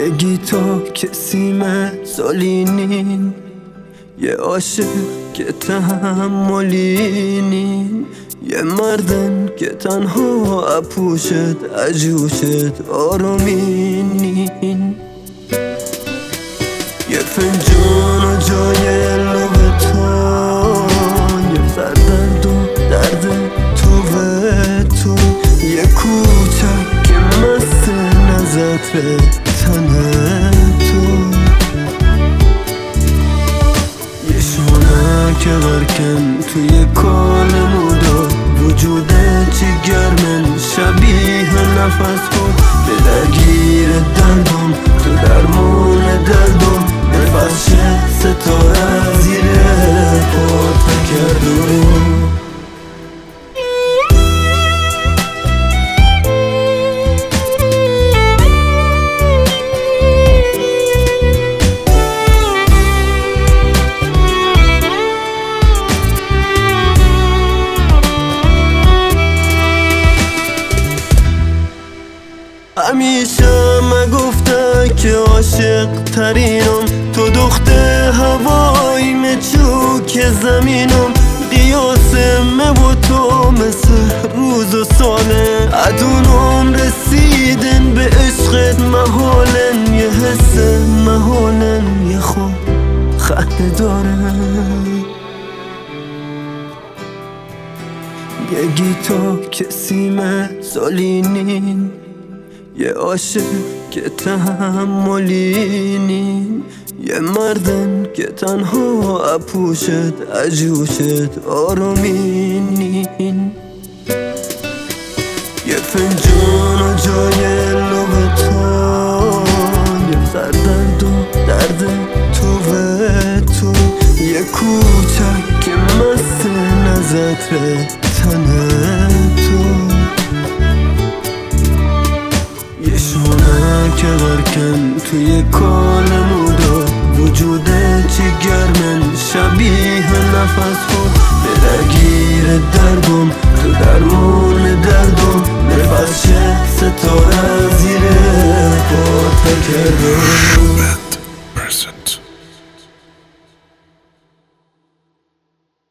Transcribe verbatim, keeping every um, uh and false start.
بگی تو کسی مثالی نین، یه عاشق که تحملی نین، یه مردن که تنها اپوشت اجوشت آرومی نین. یه فنجان و جای لب تو، یه سردرد و درد تو و تو، یه کوچک که مست نظر تن تو، یه شونه که برکن توی کال مودا، وجود جگر من شبیه نفس بود به درگیر دردم، تو درمون دردم نفس شه ستاره زیر پاتا کردم. همیشه مگفته که عاشق ترینم، تو دخته هوای مچوک زمینم، قیاس مه و تو مثل روز و ساله، ادونم رسیدن به عشقت محالن، یه حس محالن یه خوب خط داره. بگی تو کسی مثالی نین، یه عاشق که تحملی نین، یه مردن که تنها اپوشت اجوشت آرومی نین. یه فنجان و جای لب تو، یه سردرد و درد تو و تو، یه کوچک که مست نظر تن تو، یه شونه که برکن توی کال مودا، وجود جگر من شبیه نفس بود به درگیر دردم، تو درمون دردم نفس شه ستاره زیر پاتا کردم.